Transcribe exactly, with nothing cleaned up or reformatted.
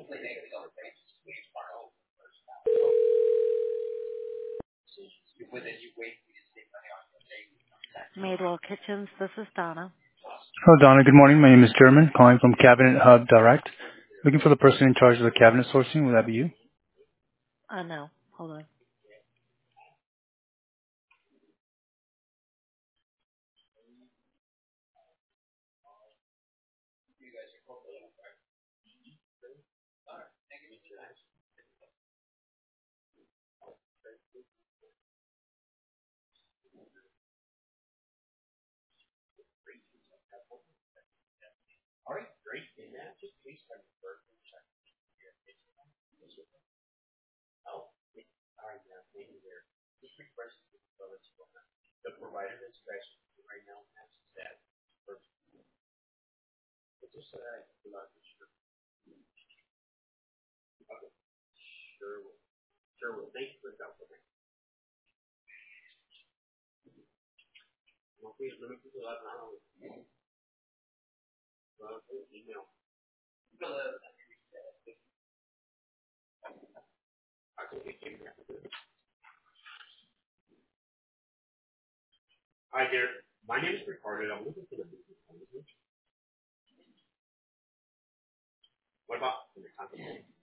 Madewell Kitchens, this is Donna. Hello, Donna. Good morning. My name is German, calling from Cabinet Hub Direct. Looking for the person in charge of the cabinet sourcing. Would that be you? Uh, no, hold on. Hi there. My name is Ricardo. I'm looking for the business management. What about the contact?